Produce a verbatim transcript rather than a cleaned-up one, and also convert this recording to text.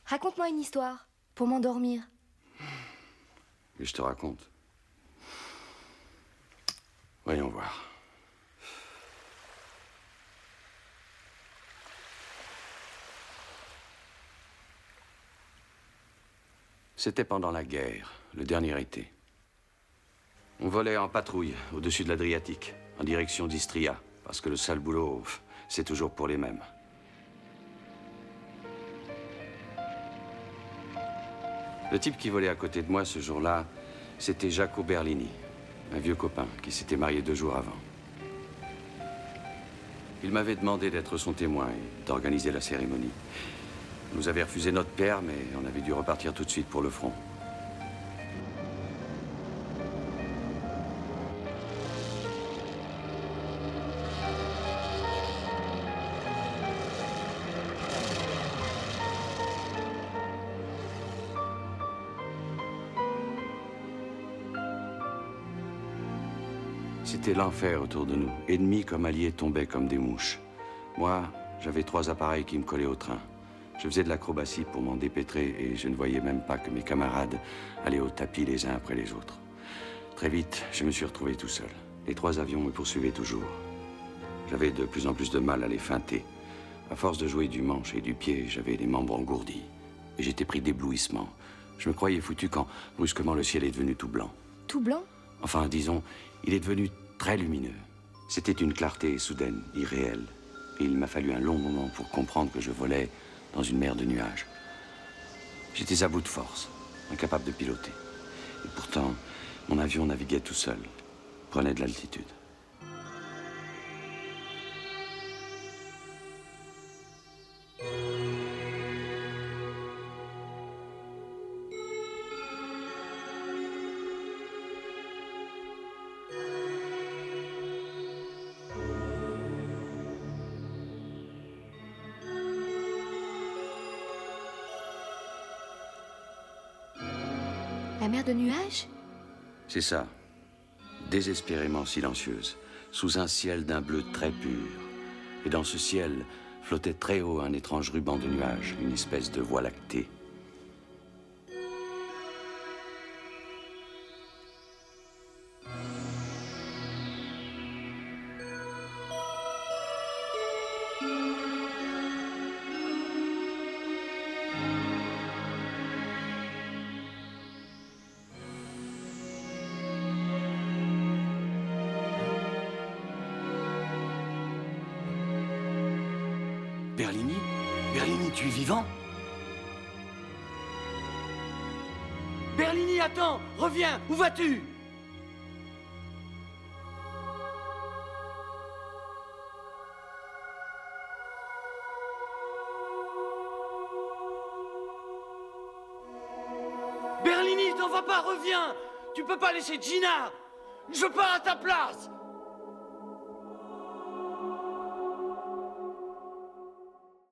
Raconte-moi une histoire, pour m'endormir. Et je te raconte. Voyons voir. C'était pendant la guerre, le dernier été. On volait en patrouille au-dessus de l'Adriatique, en direction d'Istria, parce que le sale boulot, c'est toujours pour les mêmes. Le type qui volait à côté de moi ce jour-là, c'était Jaco Berlini, un vieux copain qui s'était marié deux jours avant. Il m'avait demandé d'être son témoin et d'organiser la cérémonie. On nous avait refusé notre père, mais on avait dû repartir tout de suite pour le front. C'était l'enfer autour de nous. Ennemis comme alliés tombaient comme des mouches. Moi, j'avais trois appareils qui me collaient au train. Je faisais de l'acrobatie pour m'en dépêtrer et je ne voyais même pas que mes camarades allaient au tapis les uns après les autres. Très vite, je me suis retrouvé tout seul. Les trois avions me poursuivaient toujours. J'avais de plus en plus de mal à les feinter. À force de jouer du manche et du pied, j'avais les membres engourdis. Et j'étais pris d'éblouissement. Je me croyais foutu quand, brusquement, le ciel est devenu tout blanc. Tout blanc? Enfin, disons, il est devenu très lumineux. C'était une clarté soudaine, irréelle. Et il m'a fallu un long moment pour comprendre que je volais dans une mer de nuages. J'étais à bout de force, incapable de piloter. Et pourtant, mon avion naviguait tout seul, prenait de l'altitude. La mer de nuages? C'est ça. Désespérément silencieuse, sous un ciel d'un bleu très pur. Et dans ce ciel flottait très haut un étrange ruban de nuages, une espèce de voie lactée. Berlini? Berlini, tu es vivant? Berlini, attends! Reviens! Où vas-tu? Berlini, t'en vas pas, reviens! Tu peux pas laisser Gina! Je pars à ta place!